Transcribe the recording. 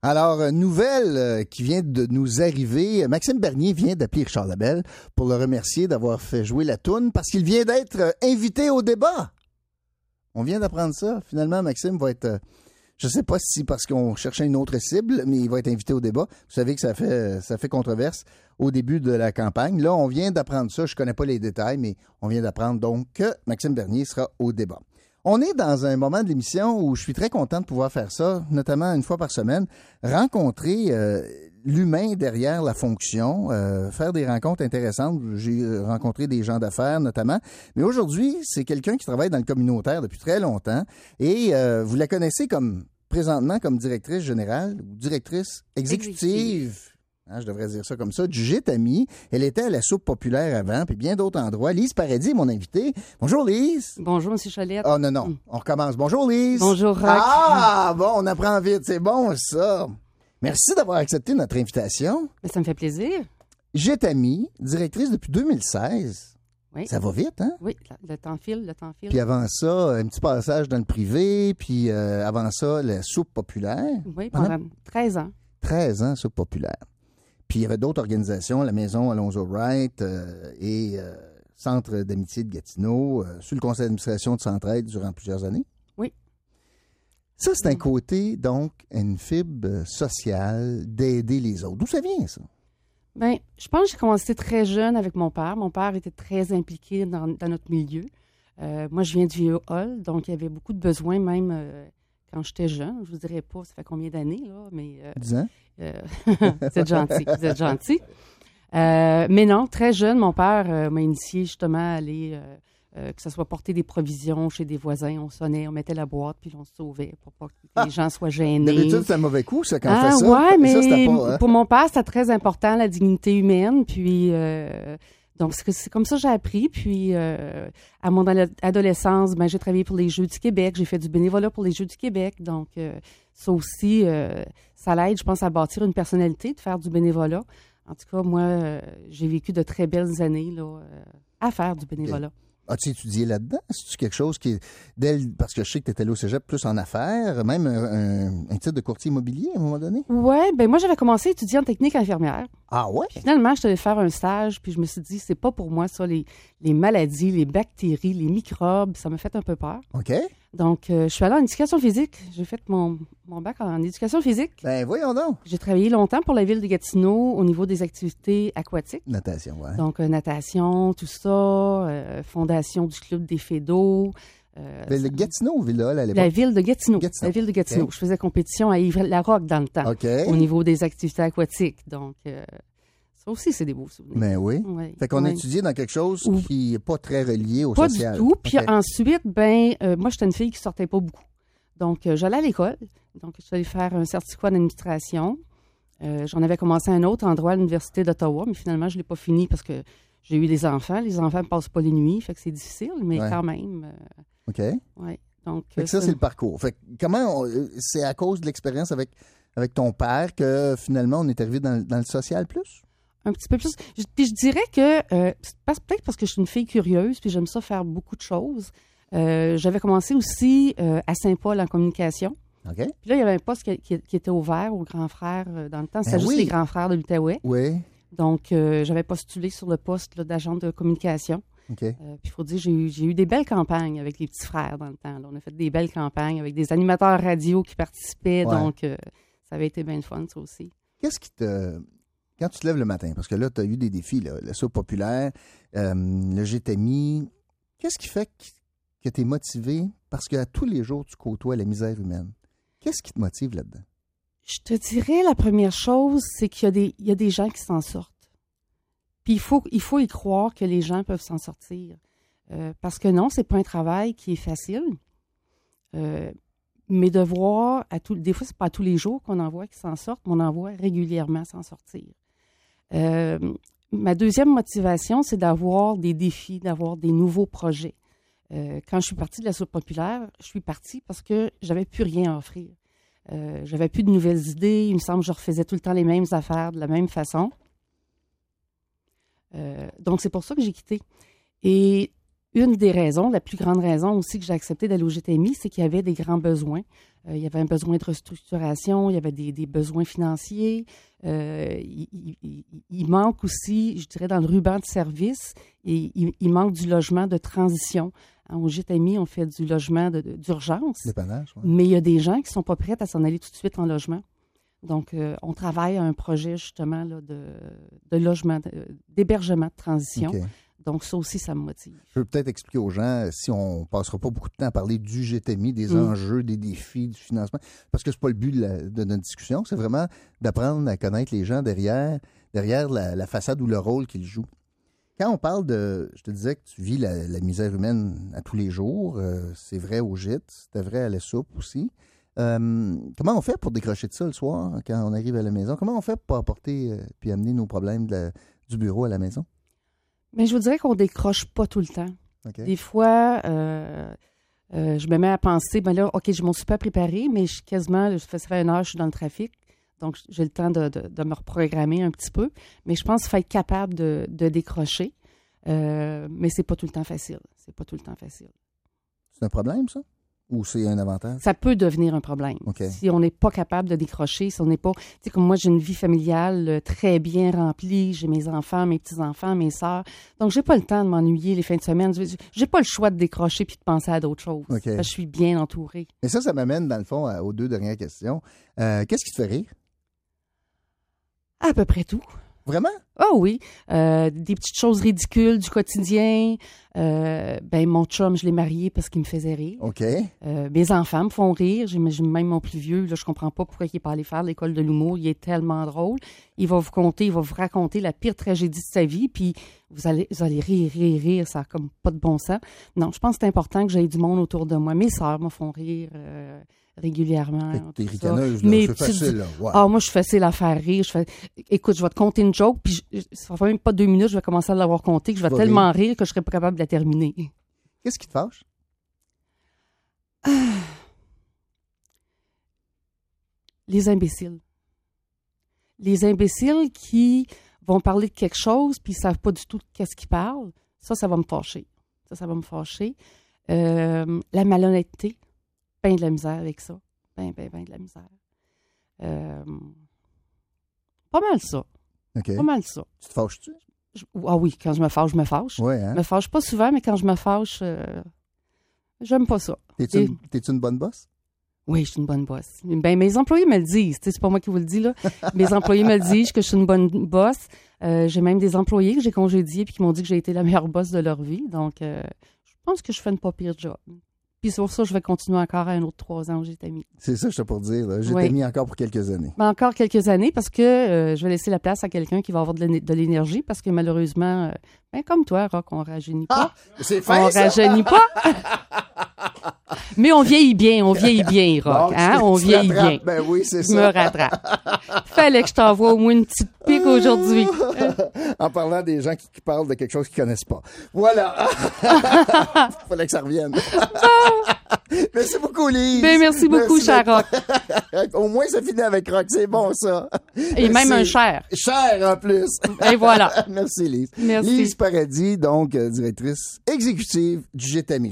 Alors, nouvelle qui vient de nous arriver. Maxime Bernier vient d'appeler Richard Labelle pour le remercier d'avoir fait jouer la toune parce qu'il vient d'être invité au débat. On vient d'apprendre ça. Finalement, Maxime va être... je ne sais pas si parce qu'on cherchait une autre cible, mais il va être invité au débat. Vous savez que ça fait controverse au début de la campagne. Là, on vient d'apprendre ça. Je ne connais pas les détails, mais on vient d'apprendre donc que Maxime Bernier sera au débat. On est dans un moment de l'émission où je suis très content de pouvoir faire ça, notamment une fois par semaine, rencontrer l'humain derrière la fonction, faire des rencontres intéressantes. J'ai rencontré des gens d'affaires notamment, mais aujourd'hui, c'est quelqu'un qui travaille dans le communautaire depuis très longtemps et vous la connaissez présentement comme directrice générale ou directrice exécutive. Je devrais dire ça comme ça, du Gitami. Elle était à la soupe populaire avant, puis bien d'autres endroits. Lise Paradis est mon invitée. Bonjour, Lise. Bonjour, M. Cholette. Oh non, on recommence. Bonjour, Lise. Bonjour, Roch. Ah, bon, on apprend vite. C'est bon, ça. Merci d'avoir accepté notre invitation. Ça me fait plaisir. Gitami, directrice depuis 2016. Oui. Ça va vite, hein? Oui, le temps file. Puis avant ça, un petit passage dans le privé, puis avant ça, la soupe populaire. Oui, pendant 13 ans. 13 ans, soupe populaire. Puis il y avait d'autres organisations, la Maison Alonzo Wright et Centre d'amitié de Gatineau, sous le conseil d'administration de Centraide durant plusieurs années. Oui. Ça, c'est un côté, donc, une fibre sociale d'aider les autres. D'où ça vient, ça? Bien, je pense que j'ai commencé très jeune avec mon père. Mon père était très impliqué dans notre milieu. Moi, je viens du Vieux-Hall, donc il y avait beaucoup de besoins, même quand j'étais jeune. Je vous dirais pas, ça fait combien d'années, là, mais... 10 ans? Vous êtes gentil. Mais non, très jeune, mon père m'a initié justement à aller, que ce soit porter des provisions chez des voisins. On sonnait, on mettait la boîte, puis on se sauvait pour pas que les gens soient gênés. D'habitude, c'est un mauvais coup, ça, quand on fait ça. Ouais, mais ça, pas, hein? Pour mon père, c'était très important, la dignité humaine. Puis, donc, c'est comme ça que j'ai appris. Puis, à mon adolescence, j'ai travaillé pour les Jeux du Québec. J'ai fait du bénévolat pour les Jeux du Québec. Donc, ça aussi, ça l'aide, je pense, à bâtir une personnalité, de faire du bénévolat. En tout cas, moi, j'ai vécu de très belles années là, à faire du bénévolat. As-tu étudié là-dedans? C'est-tu quelque chose qui est... parce que je sais que tu étais allé au cégep plus en affaires, même un titre de courtier immobilier à un moment donné? Oui, bien moi, j'avais commencé à étudier en technique infirmière. Ah ouais? Puis finalement, je devais faire un stage, puis je me suis dit, c'est pas pour moi ça, les maladies, les bactéries, les microbes, ça m'a fait un peu peur. OK. Donc, je suis allée en éducation physique. J'ai fait mon bac en éducation physique. Ben voyons donc. J'ai travaillé longtemps pour la ville de Gatineau au niveau des activités aquatiques. Natation, oui. Donc, natation, tout ça, fondation du club des Fédos. Le Gatineau ou Villa, à l'époque? La ville de Gatineau. Gatineau. La ville de Gatineau. Okay. Je faisais compétition à Yves-Larocque dans le temps, au niveau des activités aquatiques. Donc, ça aussi, c'est des beaux souvenirs. Ben oui. Fait qu'on a étudié dans quelque chose qui n'est pas très relié au social. Pas du tout. Puis ensuite, moi, j'étais une fille qui sortait pas beaucoup. Donc, j'allais à l'école. Donc, je suis allée faire un certificat d'administration. J'en avais commencé à un autre endroit à l'Université d'Ottawa, mais finalement, je ne l'ai pas fini parce que j'ai eu des enfants. Les enfants ne passent pas les nuits, fait que c'est difficile, mais quand même. OK. Ouais. Donc, fait que ça, c'est le parcours. Fait que c'est à cause de l'expérience avec ton père que finalement, on est arrivé dans le social plus? Un petit peu plus. Puis je dirais que, peut-être parce que je suis une fille curieuse, puis j'aime ça faire beaucoup de choses. J'avais commencé aussi à Saint-Paul en communication. OK. Puis là, il y avait un poste qui était ouvert aux grands frères dans le temps. C'était juste les grands frères de l'Outaouais. Oui. Donc, j'avais postulé sur le poste là, d'agent de communication. OK. Puis il faut dire, j'ai eu des belles campagnes avec les petits frères dans le temps. Là. On a fait des belles campagnes avec des animateurs radio qui participaient. Ouais. Donc, ça avait été bien le fun, ça aussi. Qu'est-ce qui te... Quand tu te lèves le matin, parce que là, tu as eu des défis, là, le saut populaire, le Gitami, qu'est-ce qui fait que tu es motivé? Parce qu'à tous les jours, tu côtoies la misère humaine. Qu'est-ce qui te motive là-dedans? Je te dirais, la première chose, c'est qu'il y a des gens qui s'en sortent. Puis il faut y croire que les gens peuvent s'en sortir. Parce que non, c'est pas un travail qui est facile. Mais de voir, des fois, c'est pas à tous les jours qu'on en voit qui s'en sortent, mais on en voit régulièrement s'en sortir. Ma deuxième motivation, c'est d'avoir des défis, d'avoir des nouveaux projets. Quand je suis partie de la soupe populaire, je suis partie parce que j'avais plus rien à offrir. J'avais plus de nouvelles idées. Il me semble que je refaisais tout le temps les mêmes affaires de la même façon. Donc, c'est pour ça que j'ai quitté. Et une des raisons, la plus grande raison aussi que j'ai accepté d'aller au GTMI, c'est qu'il y avait des grands besoins. Il y avait un besoin de restructuration, il y avait des besoins financiers. Il manque aussi, je dirais, dans le ruban de service, et il manque du logement de transition. Au GTMI, on fait du logement d'urgence, Dépannage, ouais. mais il y a des gens qui ne sont pas prêts à s'en aller tout de suite en logement. Donc, on travaille à un projet justement là, de logement, d'hébergement de transition. OK. Donc, ça aussi, ça me motive. Je peux peut-être expliquer aux gens, si on ne passera pas beaucoup de temps à parler du GTMI, des enjeux, des défis, du financement, parce que ce n'est pas le but de notre discussion, c'est vraiment d'apprendre à connaître les gens derrière la façade ou le rôle qu'ils jouent. Quand on parle je te disais que tu vis la misère humaine à tous les jours, c'est vrai au gîte, c'était vrai à la soupe aussi. Comment on fait pour décrocher de ça le soir quand on arrive à la maison? Comment on fait pour apporter puis amener nos problèmes du bureau à la maison? Mais je vous dirais qu'on décroche pas tout le temps. Okay. Des fois, je me mets à penser, ben là, OK, je m'en suis pas préparé, mais ça fait 1 heure, je suis dans le trafic. Donc, j'ai le temps de me reprogrammer un petit peu. Mais je pense qu'il faut être capable de décrocher. Mais c'est pas tout le temps facile. C'est pas tout le temps facile. C'est un problème, ça? Ou c'est un avantage? Ça peut devenir un problème. Okay. Si on n'est pas capable de décrocher, si on n'est pas... Tu sais, comme moi, j'ai une vie familiale très bien remplie. J'ai mes enfants, mes petits-enfants, mes sœurs. Donc, j'ai pas le temps de m'ennuyer les fins de semaine. J'ai pas le choix de décrocher puis de penser à d'autres choses. Okay. Parce que je suis bien entourée. Et ça m'amène, dans le fond, aux 2 dernières questions. Qu'est-ce qui te fait rire? À peu près tout. Vraiment? Ah oui. Des petites choses ridicules du quotidien. Mon chum, je l'ai marié parce qu'il me faisait rire. OK. Mes enfants me font rire. J'imagine même mon plus vieux, là, je comprends pas pourquoi il n'est pas allé faire l'école de l'humour. Il est tellement drôle. Il va vous raconter la pire tragédie de sa vie, puis vous allez rire. Ça n'a comme pas de bon sens. Non, je pense que c'est important que j'aie du monde autour de moi. Mes sœurs me font rire régulièrement. T'es ricaneuse, là. C'est facile, là. Ouais. Moi, je suis facile à faire rire. Écoute, je vais te conter une joke, puis ça va même pas 2 minutes, je vais commencer à l'avoir compté, que je vais tellement rire que je serai pas capable de la terminer. Qu'est-ce qui te fâche? Les imbéciles. Les imbéciles qui vont parler de quelque chose, puis ils savent pas du tout de qu'est-ce qu'ils parlent. Ça va me fâcher. Ça va me fâcher. La malhonnêteté. Ben de la misère avec ça. Ben de la misère. Pas mal ça. Okay. Pas mal ça. Tu te fâches-tu? Oui, quand je me fâche, je me fâche. Oui, hein? Je me fâche pas souvent, mais quand je me fâche, j'aime pas ça. T'es-tu une bonne bosse? Oui, je suis une bonne bosse. Ben, mes employés me le disent. C'est pas moi qui vous le dis, là. Mes employés me le disent que je suis une bonne bosse. J'ai même des employés que j'ai congédiés puis qui m'ont dit que j'ai été la meilleure bosse de leur vie. Donc, je pense que je fais une pas pire job. Puis sur ça, je vais continuer encore à un autre 3 ans au GTMI. C'est ça, je t'ai pour dire. Là. GTMI encore pour quelques années. Ben, encore quelques années parce que je vais laisser la place à quelqu'un qui va avoir de l'énergie parce que malheureusement, comme toi, Rock, on rajeunit pas. C'est fin, on rajeunit pas. Mais on vieillit bien, Rock. Bon, Hein? On vieillit bien. Ben oui, c'est ça. Je me rattrape. Fallait que je t'envoie au moins une petite pique aujourd'hui. En parlant des gens qui parlent de quelque chose qu'ils connaissent pas. Voilà. Fallait que ça revienne. Merci beaucoup, Lise. Ben, merci beaucoup, cher Rock. Au moins, ça finit avec Rock. C'est bon, ça. Et même un cher. Cher, en plus. Et voilà. Merci, Lise. Merci. Lise Paradis, donc directrice exécutive du GTMI.